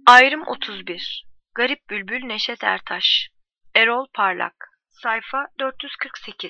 Ayrım 31. Garip Bülbül Neşet Ertaş. Erol Parlak. Sayfa 448.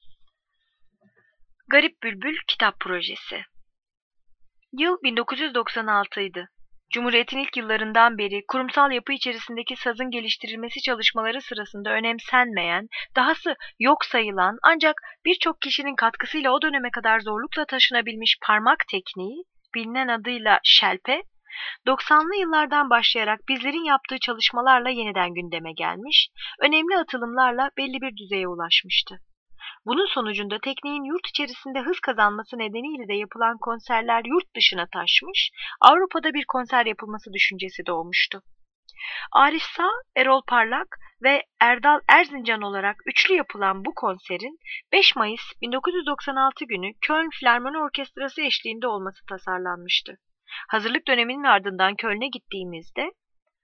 Garip Bülbül Kitap Projesi. Yıl 1996 idi. Cumhuriyet'in ilk yıllarından beri kurumsal yapı içerisindeki sazın geliştirilmesi çalışmaları sırasında önemsenmeyen, dahası yok sayılan ancak birçok kişinin katkısıyla o döneme kadar zorlukla taşınabilmiş parmak tekniği, bilinen adıyla şelpe, 90'lı yıllardan başlayarak bizlerin yaptığı çalışmalarla yeniden gündeme gelmiş, önemli atılımlarla belli bir düzeye ulaşmıştı. Bunun sonucunda tekniğin yurt içerisinde hız kazanması nedeniyle de yapılan konserler yurt dışına taşmış, Avrupa'da bir konser yapılması düşüncesi doğmuştu. Arif Sağ, Erol Parlak ve Erdal Erzincan olarak üçlü yapılan bu konserin 5 Mayıs 1996 günü Köln Filarmoni Orkestrası eşliğinde olması tasarlanmıştı. Hazırlık döneminin ardından Köln'e gittiğimizde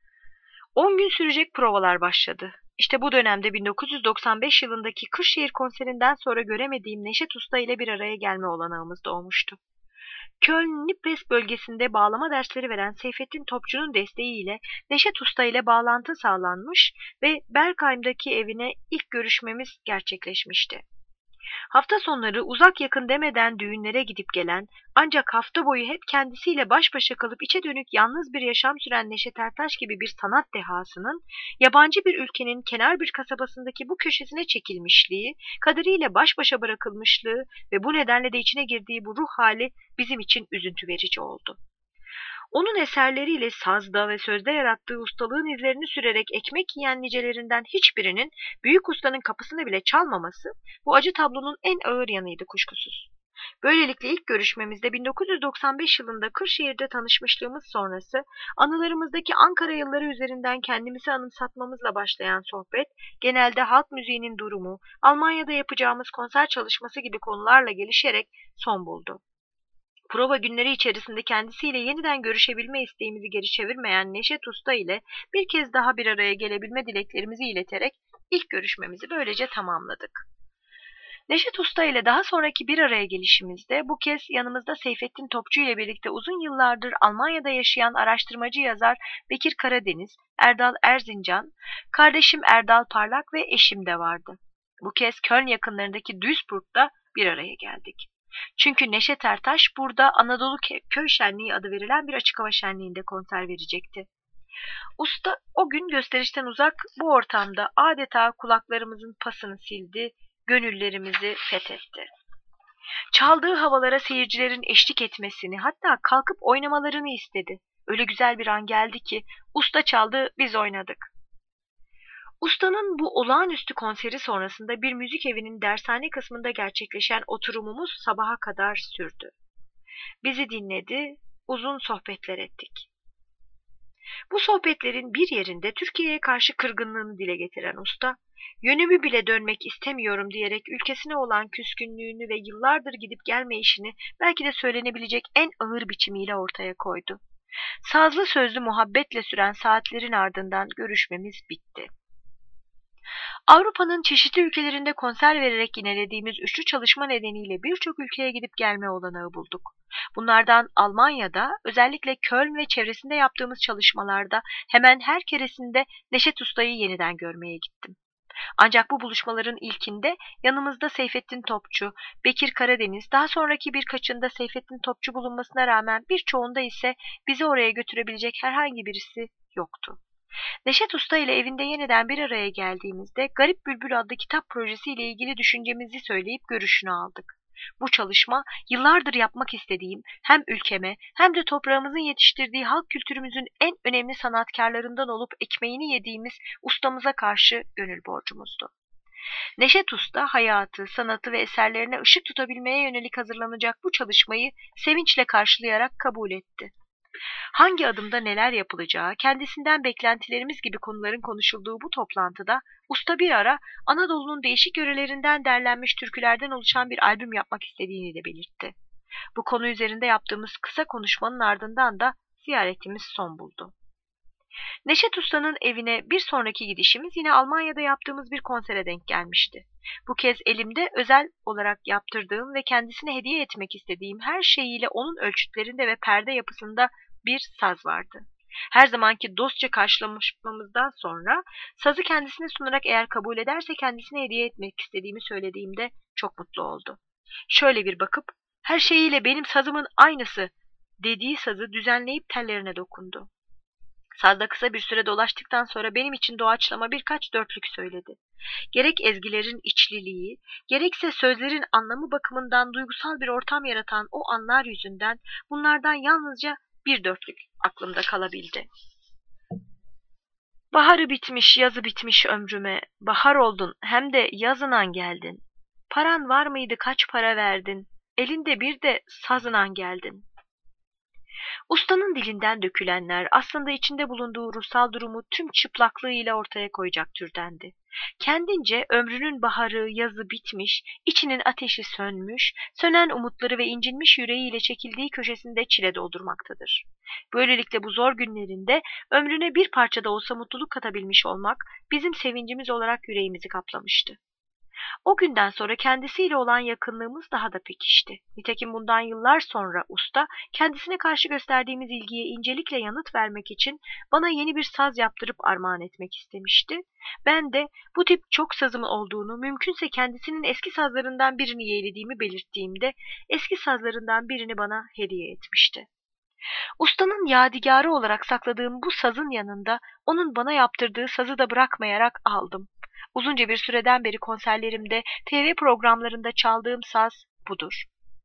10 gün sürecek provalar başladı. İşte bu dönemde 1995 yılındaki Kırşehir konserinden sonra göremediğim Neşet Usta ile bir araya gelme olanağımız doğmuştu. Köln-Nippes bölgesinde bağlama dersleri veren Seyfettin Topçu'nun desteğiyle Neşet Usta ile bağlantı sağlanmış ve Bergheim'daki evine ilk görüşmemiz gerçekleşmişti. Hafta sonları uzak yakın demeden düğünlere gidip gelen, ancak hafta boyu hep kendisiyle baş başa kalıp içe dönük yalnız bir yaşam süren Neşet Ertaş gibi bir sanat dehasının, yabancı bir ülkenin kenar bir kasabasındaki bu köşesine çekilmişliği, kaderiyle baş başa bırakılmışlığı ve bu nedenle de içine girdiği bu ruh hali bizim için üzüntü verici oldu. Onun eserleriyle sazda ve sözde yarattığı ustalığın izlerini sürerek ekmek yiyen nicelerinden hiçbirinin büyük ustanın kapısını bile çalmaması bu acı tablonun en ağır yanıydı kuşkusuz. Böylelikle ilk görüşmemizde 1995 yılında Kırşehir'de tanışmışlığımız sonrası anılarımızdaki Ankara yılları üzerinden kendimizi anımsatmamızla başlayan sohbet, genelde halk müziğinin durumu, Almanya'da yapacağımız konser çalışması gibi konularla gelişerek son buldu. Prova günleri içerisinde kendisiyle yeniden görüşebilme isteğimizi geri çevirmeyen Neşet Usta ile bir kez daha bir araya gelebilme dileklerimizi ileterek ilk görüşmemizi böylece tamamladık. Neşet Usta ile daha sonraki bir araya gelişimizde bu kez yanımızda Seyfettin Topçu ile birlikte uzun yıllardır Almanya'da yaşayan araştırmacı yazar Bekir Karadeniz, Erdal Erzincan, kardeşim Erdal Parlak ve eşim de vardı. Bu kez Köln yakınlarındaki Duisburg'da bir araya geldik. Çünkü Neşet Ertaş burada Anadolu Köy Şenliği adı verilen bir açık hava şenliğinde konser verecekti. Usta o gün gösterişten uzak bu ortamda adeta kulaklarımızın pasını sildi, gönüllerimizi fethetti. Çaldığı havalara seyircilerin eşlik etmesini, hatta kalkıp oynamalarını istedi. Öyle güzel bir an geldi ki usta çaldı, biz oynadık. Ustanın bu olağanüstü konseri sonrasında bir müzik evinin dershane kısmında gerçekleşen oturumumuz sabaha kadar sürdü. Bizi dinledi, uzun sohbetler ettik. Bu sohbetlerin bir yerinde Türkiye'ye karşı kırgınlığını dile getiren usta, yönümü bile dönmek istemiyorum diyerek ülkesine olan küskünlüğünü ve yıllardır gidip gelme işini belki de söylenebilecek en ağır biçimiyle ortaya koydu. Sazlı sözlü muhabbetle süren saatlerin ardından görüşmemiz bitti. Avrupa'nın çeşitli ülkelerinde konser vererek yinelediğimiz üçlü çalışma nedeniyle birçok ülkeye gidip gelme olanağı bulduk. Bunlardan Almanya'da, özellikle Köln ve çevresinde yaptığımız çalışmalarda hemen her keresinde Neşet Usta'yı yeniden görmeye gittim. Ancak bu buluşmaların ilkinde yanımızda Seyfettin Topçu, Bekir Karadeniz, daha sonraki birkaçında Seyfettin Topçu bulunmasına rağmen birçoğunda ise bizi oraya götürebilecek herhangi birisi yoktu. Neşet Usta ile evinde yeniden bir araya geldiğimizde Garip Bülbül adlı kitap projesi ile ilgili düşüncemizi söyleyip görüşünü aldık. Bu çalışma yıllardır yapmak istediğim hem ülkeme hem de toprağımızın yetiştirdiği halk kültürümüzün en önemli sanatkarlarından olup ekmeğini yediğimiz ustamıza karşı gönül borcumuzdu. Neşet Usta hayatı, sanatı ve eserlerine ışık tutabilmeye yönelik hazırlanacak bu çalışmayı sevinçle karşılayarak kabul etti. Hangi adımda neler yapılacağı, kendisinden beklentilerimiz gibi konuların konuşulduğu bu toplantıda usta bir ara Anadolu'nun değişik yörelerinden derlenmiş türkülerden oluşan bir albüm yapmak istediğini de belirtti. Bu konu üzerinde yaptığımız kısa konuşmanın ardından da ziyaretimiz son buldu. Neşet Usta'nın evine bir sonraki gidişimiz yine Almanya'da yaptığımız bir konsere denk gelmişti. Bu kez elimde özel olarak yaptırdığım ve kendisine hediye etmek istediğim her şeyiyle onun ölçütlerinde ve perde yapısında bir saz vardı. Her zamanki dostça karşılaşmamızdan sonra sazı kendisine sunarak eğer kabul ederse kendisine hediye etmek istediğimi söylediğimde çok mutlu oldu. Şöyle bir bakıp her şeyiyle benim sazımın aynısı dediği sazı düzenleyip tellerine dokundu. Sazda kısa bir süre dolaştıktan sonra benim için doğaçlama birkaç dörtlük söyledi. Gerek ezgilerin içliliği, gerekse sözlerin anlamı bakımından duygusal bir ortam yaratan o anlar yüzünden bunlardan yalnızca bir dörtlük aklımda kalabildi. Baharı bitmiş, yazı bitmiş ömrüme, bahar oldun hem de yazınan geldin. Paran var mıydı kaç para verdin, elinde bir de sazınan geldin. Ustanın dilinden dökülenler aslında içinde bulunduğu ruhsal durumu tüm çıplaklığıyla ortaya koyacak türdendi. Kendince ömrünün baharı, yazı bitmiş, içinin ateşi sönmüş, sönen umutları ve incinmiş yüreğiyle çekildiği köşesinde çile doldurmaktadır. Böylelikle bu zor günlerinde ömrüne bir parça da olsa mutluluk katabilmiş olmak bizim sevincimiz olarak yüreğimizi kaplamıştı. O günden sonra kendisiyle olan yakınlığımız daha da pekişti. Nitekim bundan yıllar sonra usta kendisine karşı gösterdiğimiz ilgiye incelikle yanıt vermek için bana yeni bir saz yaptırıp armağan etmek istemişti. Ben de bu tip çok sazım olduğunu, mümkünse kendisinin eski sazlarından birini yeğlediğimi belirttiğimde eski sazlarından birini bana hediye etmişti. Ustanın yadigarı olarak sakladığım bu sazın yanında onun bana yaptırdığı sazı da bırakmayarak aldım. Uzunca bir süreden beri konserlerimde, TV programlarında çaldığım saz budur.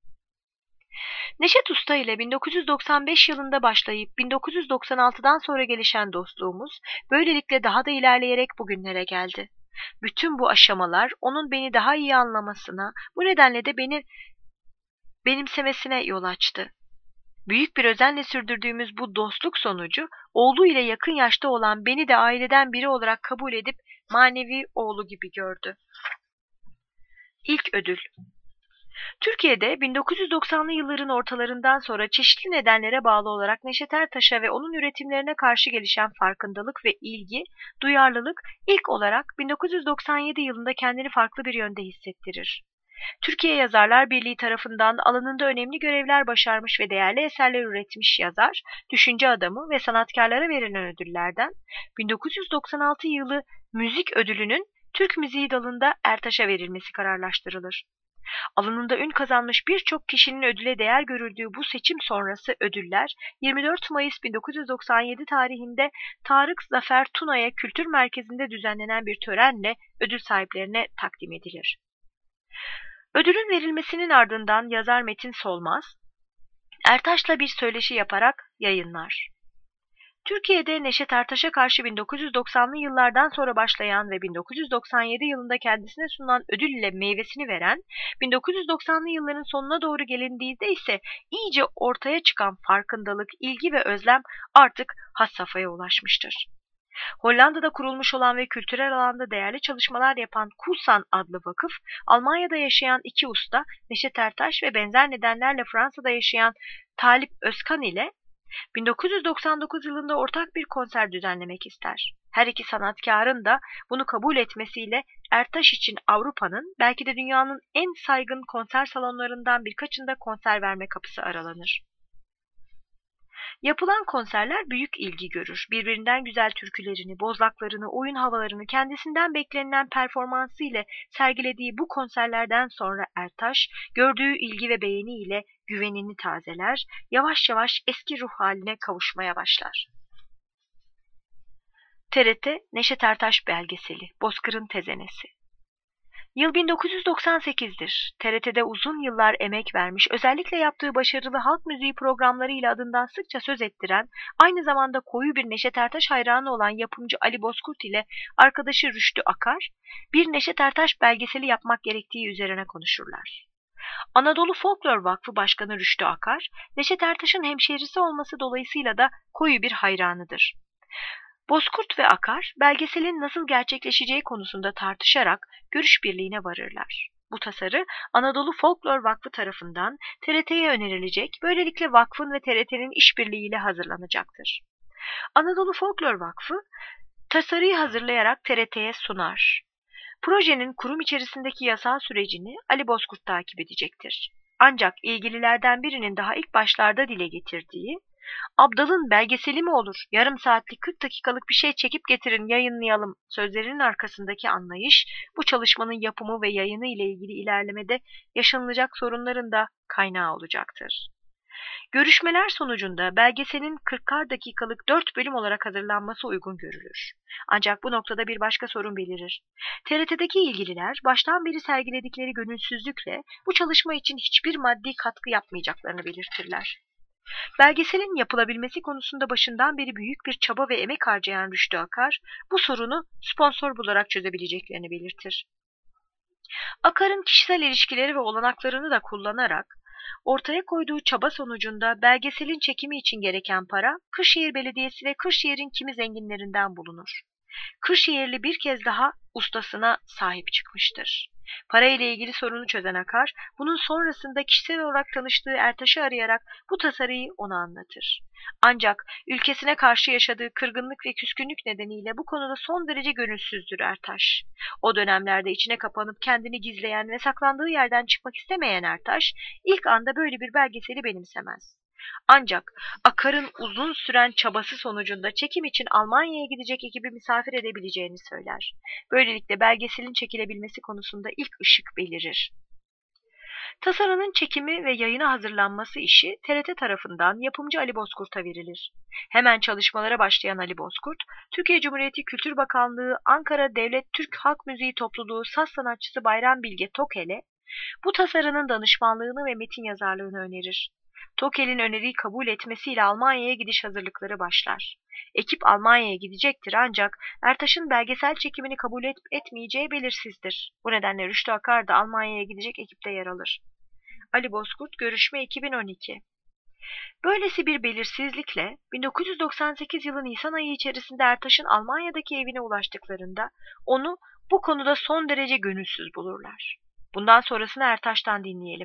Neşet Usta ile 1995 yılında başlayıp 1996'dan sonra gelişen dostluğumuz böylelikle daha da ilerleyerek bugünlere geldi. Bütün bu aşamalar onun beni daha iyi anlamasına, bu nedenle de beni benimsemesine yol açtı. Büyük bir özenle sürdürdüğümüz bu dostluk sonucu oğlu ile yakın yaşta olan beni de aileden biri olarak kabul edip manevi oğlu gibi gördü. İlk ödül. Türkiye'de 1990'lı yılların ortalarından sonra çeşitli nedenlere bağlı olarak Neşet Ertaş'a ve onun üretimlerine karşı gelişen farkındalık ve ilgi, duyarlılık ilk olarak 1997 yılında kendini farklı bir yönde hissettirir. Türkiye Yazarlar Birliği tarafından alanında önemli görevler başarmış ve değerli eserler üretmiş yazar, düşünce adamı ve sanatkarlara verilen ödüllerden 1996 yılı müzik ödülünün Türk müziği dalında Ertaş'a verilmesi kararlaştırılır. Alanında ün kazanmış birçok kişinin ödüle değer görüldüğü bu seçim sonrası ödüller 24 Mayıs 1997 tarihinde Tarık Zafer Tuna'ya Kültür Merkezi'nde düzenlenen bir törenle ödül sahiplerine takdim edilir. Ödülün verilmesinin ardından yazar Metin Solmaz, Ertaş'la bir söyleşi yaparak yayınlar. Türkiye'de Neşet Ertaş'a karşı 1990'lı yıllardan sonra başlayan ve 1997 yılında kendisine sunulan ödül ile meyvesini veren, 1990'lı yılların sonuna doğru gelindiğinde ise iyice ortaya çıkan farkındalık, ilgi ve özlem artık had safhaya ulaşmıştır. Hollanda'da kurulmuş olan ve kültürel alanda değerli çalışmalar yapan Kulsan adlı vakıf, Almanya'da yaşayan iki usta Neşet Ertaş ve benzer nedenlerle Fransa'da yaşayan Talip Özkan ile 1999 yılında ortak bir konser düzenlemek ister. Her iki sanatkarın da bunu kabul etmesiyle Ertaş için Avrupa'nın belki de dünyanın en saygın konser salonlarından birkaçında konser verme kapısı aralanır. Yapılan konserler büyük ilgi görür. Birbirinden güzel türkülerini, bozlaklarını, oyun havalarını kendisinden beklenilen performansı ile sergilediği bu konserlerden sonra Ertaş, gördüğü ilgi ve beğeni ile güvenini tazeler, yavaş yavaş eski ruh haline kavuşmaya başlar. TRT Neşet Ertaş belgeseli, Bozkır'ın Tezenesi. Yıl 1998'dir. TRT'de uzun yıllar emek vermiş, özellikle yaptığı başarılı halk müziği programlarıyla adından sıkça söz ettiren, aynı zamanda koyu bir Neşet Ertaş hayranı olan yapımcı Ali Bozkurt ile arkadaşı Rüştü Akar, bir Neşet Ertaş belgeseli yapmak gerektiği üzerine konuşurlar. Anadolu Folklor Vakfı Başkanı Rüştü Akar, Neşet Ertaş'ın hemşehrisi olması dolayısıyla da koyu bir hayranıdır. Bozkurt ve Akar, belgeselin nasıl gerçekleşeceği konusunda tartışarak görüş birliğine varırlar. Bu tasarı Anadolu Folklor Vakfı tarafından TRT'ye önerilecek, böylelikle vakfın ve TRT'nin işbirliğiyle hazırlanacaktır. Anadolu Folklor Vakfı, tasarıyı hazırlayarak TRT'ye sunar. Projenin kurum içerisindeki yasal sürecini Ali Bozkurt takip edecektir. Ancak ilgililerden birinin daha ilk başlarda dile getirdiği, Abdal'ın belgeseli mi olur? Yarım saatlik 40 dakikalık bir şey çekip getirin yayınlayalım sözlerinin arkasındaki anlayış, bu çalışmanın yapımı ve yayını ile ilgili ilerlemede yaşanılacak sorunların da kaynağı olacaktır. Görüşmeler sonucunda belgeselin 40'ar dakikalık 4 bölüm olarak hazırlanması uygun görülür. Ancak bu noktada bir başka sorun belirir. TRT'deki ilgililer baştan beri sergiledikleri gönülsüzlükle bu çalışma için hiçbir maddi katkı yapmayacaklarını belirtirler. Belgeselin yapılabilmesi konusunda başından beri büyük bir çaba ve emek harcayan Rüştü Akar, bu sorunu sponsor bularak çözebileceklerini belirtir. Akar'ın kişisel ilişkileri ve olanaklarını da kullanarak ortaya koyduğu çaba sonucunda belgeselin çekimi için gereken para Kırşehir Belediyesi ve Kırşehir'in kimi zenginlerinden bulunur. Kırşehirli bir kez daha ustasına sahip çıkmıştır. Para ile ilgili sorunu çözen Akar, bunun sonrasında kişisel olarak tanıştığı Ertaş'ı arayarak bu tasarıyı ona anlatır. Ancak ülkesine karşı yaşadığı kırgınlık ve küskünlük nedeniyle bu konuda son derece gönülsüzdür Ertaş. O dönemlerde içine kapanıp kendini gizleyen ve saklandığı yerden çıkmak istemeyen Ertaş, ilk anda böyle bir belgeseli benimsemez. Ancak Akar'ın uzun süren çabası sonucunda çekim için Almanya'ya gidecek ekibi misafir edebileceğini söyler. Böylelikle belgeselin çekilebilmesi konusunda ilk ışık belirir. Tasarının çekimi ve yayına hazırlanması işi TRT tarafından yapımcı Ali Bozkurt'a verilir. Hemen çalışmalara başlayan Ali Bozkurt, Türkiye Cumhuriyeti Kültür Bakanlığı Ankara Devlet Türk Halk Müziği Topluluğu saz sanatçısı Bayram Bilge Tokel'e bu tasarının danışmanlığını ve metin yazarlığını önerir. Tokel'in öneriyi kabul etmesiyle Almanya'ya gidiş hazırlıkları başlar. Ekip Almanya'ya gidecektir ancak Ertaş'ın belgesel çekimini kabul etmeyeceği belirsizdir. Bu nedenle Rüştü Akar da Almanya'ya gidecek ekipte yer alır. Ali Bozkurt, görüşme 2012. Böylesi bir belirsizlikle 1998 yılı Nisan ayı içerisinde Ertaş'ın Almanya'daki evine ulaştıklarında onu bu konuda son derece gönülsüz bulurlar. Bundan sonrasını Ertaş'tan dinleyelim.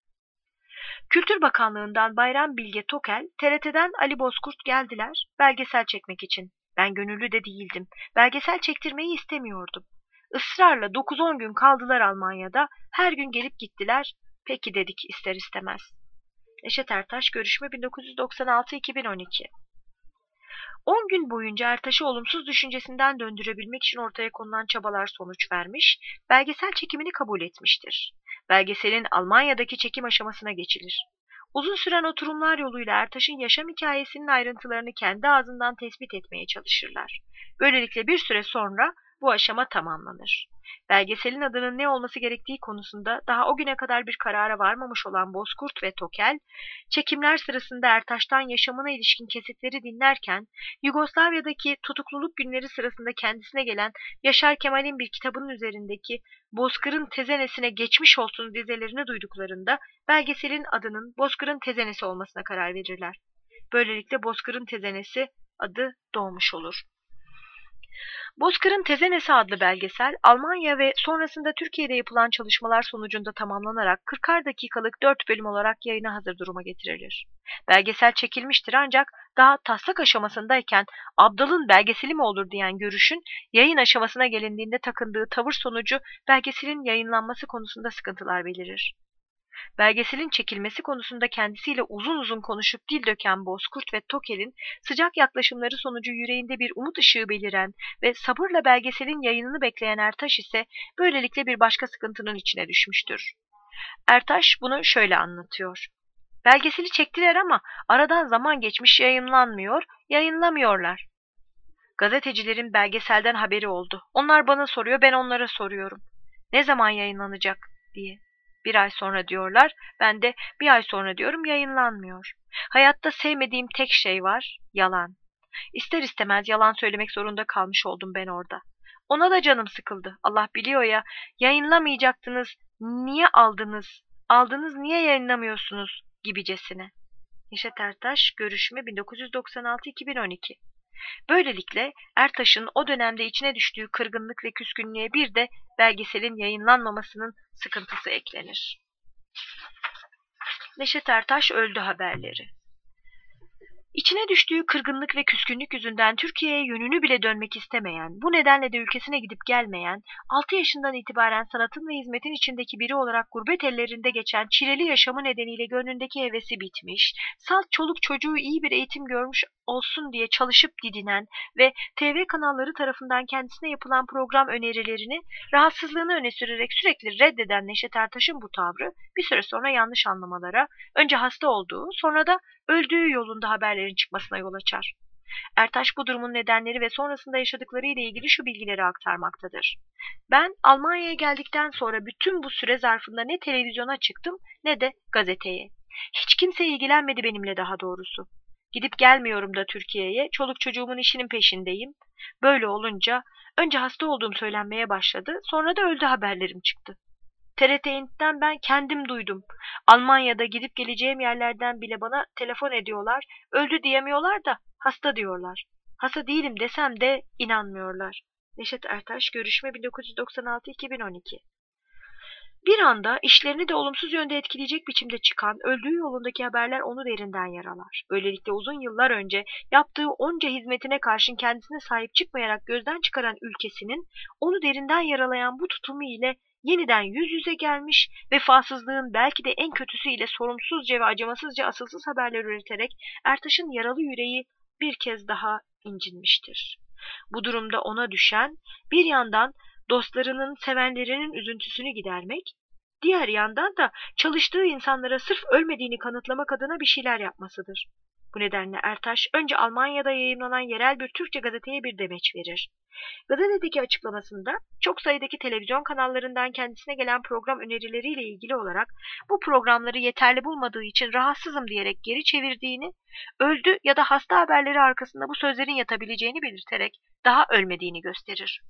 Kültür Bakanlığı'ndan Bayram Bilge Tokel, TRT'den Ali Bozkurt geldiler belgesel çekmek için. Ben gönüllü de değildim. Belgesel çektirmeyi istemiyordum. Israrla 9-10 gün kaldılar Almanya'da. Her gün gelip gittiler. Peki dedik ister istemez. Neşet Ertaş, görüşme 1996-2012. 10 gün boyunca Ertaş'ı olumsuz düşüncesinden döndürebilmek için ortaya konulan çabalar sonuç vermiş, belgesel çekimini kabul etmiştir. Belgeselin Almanya'daki çekim aşamasına geçilir. Uzun süren oturumlar yoluyla Ertaş'ın yaşam hikayesinin ayrıntılarını kendi ağzından tespit etmeye çalışırlar. Böylelikle bir süre sonra bu aşama tamamlanır. Belgeselin adının ne olması gerektiği konusunda daha o güne kadar bir karara varmamış olan Bozkurt ve Tokel, çekimler sırasında Ertaş'tan yaşamına ilişkin kesitleri dinlerken, Yugoslavya'daki tutukluluk günleri sırasında kendisine gelen Yaşar Kemal'in bir kitabının üzerindeki Bozkır'ın Tezenesine geçmiş olsun dizelerini duyduklarında belgeselin adının Bozkır'ın Tezenesi olmasına karar verirler. Böylelikle Bozkır'ın Tezenesi adı doğmuş olur. Bozkır'ın Tezenesi adlı belgesel, Almanya ve sonrasında Türkiye'de yapılan çalışmalar sonucunda tamamlanarak 40'ar dakikalık 4 bölüm olarak yayına hazır duruma getirilir. Belgesel çekilmiştir ancak daha taslak aşamasındayken Abdal'ın belgeseli mi olur diyen görüşün yayın aşamasına gelindiğinde takındığı tavır sonucu belgeselin yayınlanması konusunda sıkıntılar belirir. Belgeselin çekilmesi konusunda kendisiyle uzun uzun konuşup dil döken Bozkurt ve Tokel'in sıcak yaklaşımları sonucu yüreğinde bir umut ışığı beliren ve sabırla belgeselin yayınını bekleyen Ertaş ise böylelikle bir başka sıkıntının içine düşmüştür. Ertaş bunu şöyle anlatıyor. Belgeseli çektiler ama aradan zaman geçmiş yayınlanmıyor, yayınlamıyorlar. Gazetecilerin belgeselden haberi oldu. Onlar bana soruyor, ben onlara soruyorum. Ne zaman yayınlanacak diye. 1 ay sonra diyorlar, ben de 1 ay sonra diyorum yayınlanmıyor. Hayatta sevmediğim tek şey var, yalan. İster istemez yalan söylemek zorunda kalmış oldum ben orada. Ona da canım sıkıldı. Allah biliyor ya, yayınlamayacaktınız, niye aldınız? Aldınız niye yayınlamıyorsunuz gibicesine. Neşet Ertaş, görüşme 1996-2012. Böylelikle Ertaş'ın o dönemde içine düştüğü kırgınlık ve küskünlüğe bir de belgeselin yayınlanmamasının sıkıntısı eklenir. Neşet Ertaş öldü haberleri. İçine düştüğü kırgınlık ve küskünlük yüzünden Türkiye'ye yönünü bile dönmek istemeyen, bu nedenle de ülkesine gidip gelmeyen, 6 yaşından itibaren sanatın ve hizmetin içindeki biri olarak gurbet ellerinde geçen çileli yaşamı nedeniyle gönlündeki hevesi bitmiş, salt çoluk çocuğu iyi bir eğitim görmüş olsun diye çalışıp didinen ve TV kanalları tarafından kendisine yapılan program önerilerini rahatsızlığını öne sürerek sürekli reddeden Neşet Ertaş'ın bu tavrı bir süre sonra yanlış anlamalara, önce hasta olduğu, sonra da öldüğü yolunda haberlerin çıkmasına yol açar. Ertaş bu durumun nedenleri ve sonrasında yaşadıkları ile ilgili şu bilgileri aktarmaktadır. Ben Almanya'ya geldikten sonra bütün bu süre zarfında ne televizyona çıktım ne de gazeteye. Hiç kimse ilgilenmedi benimle, daha doğrusu. Gidip gelmiyorum da Türkiye'ye, çoluk çocuğumun işinin peşindeyim. Böyle olunca önce hasta olduğum söylenmeye başladı, sonra da öldü haberlerim çıktı. TRT-İNT'ten ben kendim duydum. Almanya'da gidip geleceğim yerlerden bile bana telefon ediyorlar. Öldü diyemiyorlar da hasta diyorlar. Hasta değilim desem de inanmıyorlar. Neşet Ertaş, görüşme 1996-2012. Bir anda işlerini de olumsuz yönde etkileyecek biçimde çıkan, öldüğü yolundaki haberler onu derinden yaralar. Böylelikle uzun yıllar önce yaptığı onca hizmetine karşın kendisine sahip çıkmayarak gözden çıkaran ülkesinin onu derinden yaralayan bu tutumu ile yeniden yüz yüze gelmiş, vefasızlığın belki de en kötüsüyle sorumsuzca ve acımasızca asılsız haberler üreterek Ertaş'ın yaralı yüreği bir kez daha incinmiştir. Bu durumda ona düşen, bir yandan dostlarının, sevenlerinin üzüntüsünü gidermek, diğer yandan da çalıştığı insanlara sırf ölmediğini kanıtlamak adına bir şeyler yapmasıdır. Bu nedenle Ertaş önce Almanya'da yayımlanan yerel bir Türkçe gazeteye bir demeç verir. Gazetedeki açıklamasında çok sayıdaki televizyon kanallarından kendisine gelen program önerileriyle ilgili olarak bu programları yeterli bulmadığı için rahatsızım diyerek geri çevirdiğini, öldü ya da hasta haberleri arkasında bu sözlerin yatabileceğini belirterek daha ölmediğini gösterir.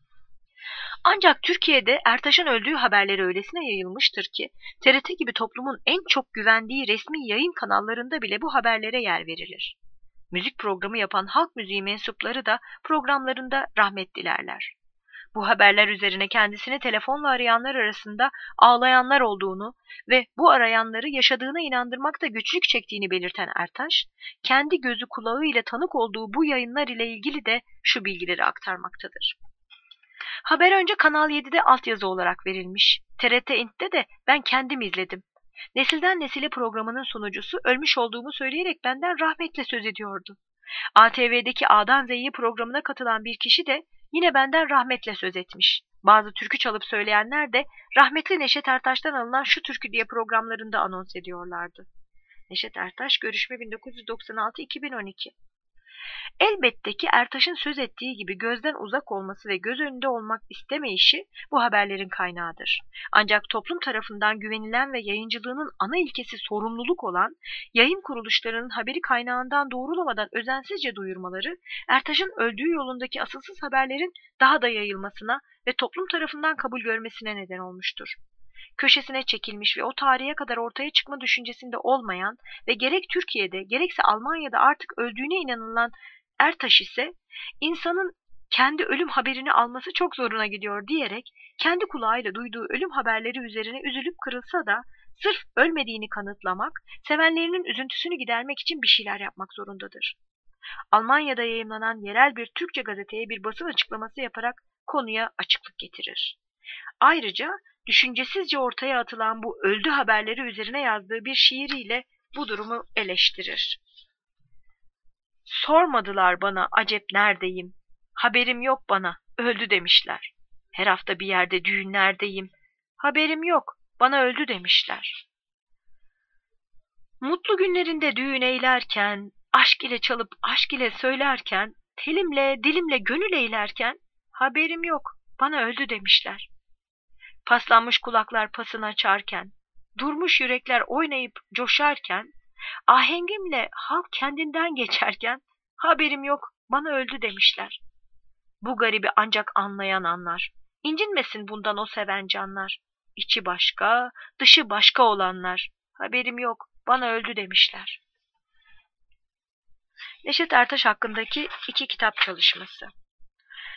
Ancak Türkiye'de Ertaş'ın öldüğü haberleri öylesine yayılmıştır ki TRT gibi toplumun en çok güvendiği resmi yayın kanallarında bile bu haberlere yer verilir. Müzik programı yapan halk müziği mensupları da programlarında rahmet dilerler. Bu haberler üzerine kendisini telefonla arayanlar arasında ağlayanlar olduğunu ve bu arayanları yaşadığına inandırmakta güçlük çektiğini belirten Ertaş, kendi gözü kulağı ile tanık olduğu bu yayınlar ile ilgili de şu bilgileri aktarmaktadır. Haber önce Kanal 7'de altyazı olarak verilmiş. TRT İNT'te de ben kendim izledim. Nesilden Nesile programının sunucusu ölmüş olduğumu söyleyerek benden rahmetle söz ediyordu. ATV'deki A'dan Z'ye programına katılan bir kişi de yine benden rahmetle söz etmiş. Bazı türkü çalıp söyleyenler de rahmetli Neşet Ertaş'tan alınan şu türkü diye programlarında anons ediyorlardı. Neşet Ertaş, görüşme 1996-2012. Elbette ki Ertaş'ın söz ettiği gibi gözden uzak olması ve göz önünde olmak istemeyişi bu haberlerin kaynağıdır. Ancak toplum tarafından güvenilen ve yayıncılığının ana ilkesi sorumluluk olan yayın kuruluşlarının haberi kaynağından doğrulamadan özensizce duyurmaları, Ertaş'ın öldüğü yolundaki asılsız haberlerin daha da yayılmasına ve toplum tarafından kabul görmesine neden olmuştur. Köşesine çekilmiş ve o tarihe kadar ortaya çıkma düşüncesinde olmayan ve gerek Türkiye'de gerekse Almanya'da artık öldüğüne inanılan Ertaş ise insanın kendi ölüm haberini alması çok zoruna gidiyor diyerek kendi kulağıyla duyduğu ölüm haberleri üzerine üzülüp kırılsa da sırf ölmediğini kanıtlamak, sevenlerinin üzüntüsünü gidermek için bir şeyler yapmak zorundadır. Almanya'da yayımlanan yerel bir Türkçe gazeteye bir basın açıklaması yaparak konuya açıklık getirir. Ayrıca düşüncesizce ortaya atılan bu öldü haberleri üzerine yazdığı bir şiiriyle bu durumu eleştirir. Sormadılar bana acep neredeyim, haberim yok bana öldü demişler. Her hafta bir yerde düğünlerdeyim, haberim yok bana öldü demişler. Mutlu günlerinde düğün eylerken, aşk ile çalıp aşk ile söylerken, telimle dilimle gönül eylerken, haberim yok bana öldü demişler. Paslanmış kulaklar pasını açarken, durmuş yürekler oynayıp coşarken, ahengimle halk kendinden geçerken, haberim yok bana öldü demişler. Bu garibi ancak anlayan anlar. İncinmesin bundan o seven canlar. İçi başka, dışı başka olanlar. Haberim yok bana öldü demişler. Neşet Ertaş hakkındaki 2 kitap çalışması.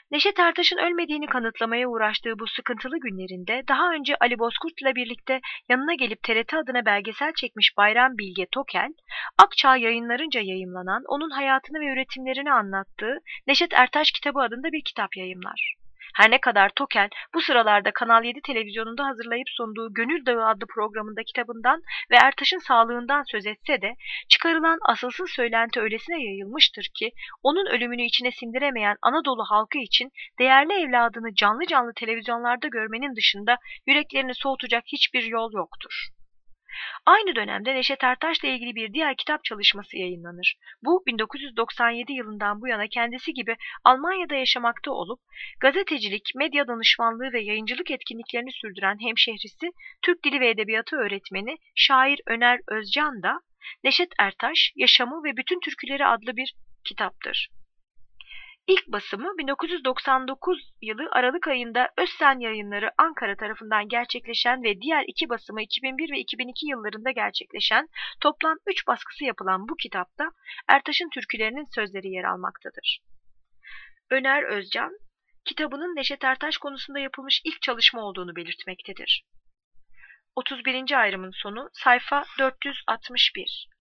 Neşet Ertaş'ın ölmediğini kanıtlamaya uğraştığı bu sıkıntılı günlerinde daha önce Ali Bozkurt'la birlikte yanına gelip TRT adına belgesel çekmiş Bayram Bilge Tokel, Akçağ Yayınlarınca yayımlanan onun hayatını ve üretimlerini anlattığı Neşet Ertaş Kitabı adında bir kitap yayımlar. Her ne kadar Tokel bu sıralarda Kanal 7 televizyonunda hazırlayıp sunduğu Gönül Dağı adlı programında kitabından ve Ertaş'ın sağlığından söz etse de çıkarılan asılsız söylenti öylesine yayılmıştır ki onun ölümünü içine sindiremeyen Anadolu halkı için değerli evladını canlı canlı televizyonlarda görmenin dışında yüreklerini soğutacak hiçbir yol yoktur. Aynı dönemde Neşet Ertaş'la ilgili bir diğer kitap çalışması yayınlanır. Bu 1997 yılından bu yana kendisi gibi Almanya'da yaşamakta olup gazetecilik, medya danışmanlığı ve yayıncılık etkinliklerini sürdüren hemşehrisi Türk Dili ve Edebiyatı öğretmeni şair Öner Özcan da Neşet Ertaş, Yaşamı ve Bütün Türküleri adlı bir kitaptır. İlk basımı 1999 yılı Aralık ayında Özsen Yayınları Ankara tarafından gerçekleşen ve diğer iki basımı 2001 ve 2002 yıllarında gerçekleşen toplam 3 baskısı yapılan bu kitapta Ertaş'ın türkülerinin sözleri yer almaktadır. Öner Özcan, kitabının Neşet Ertaş konusunda yapılmış ilk çalışma olduğunu belirtmektedir. 31. ayrımın sonu sayfa 461.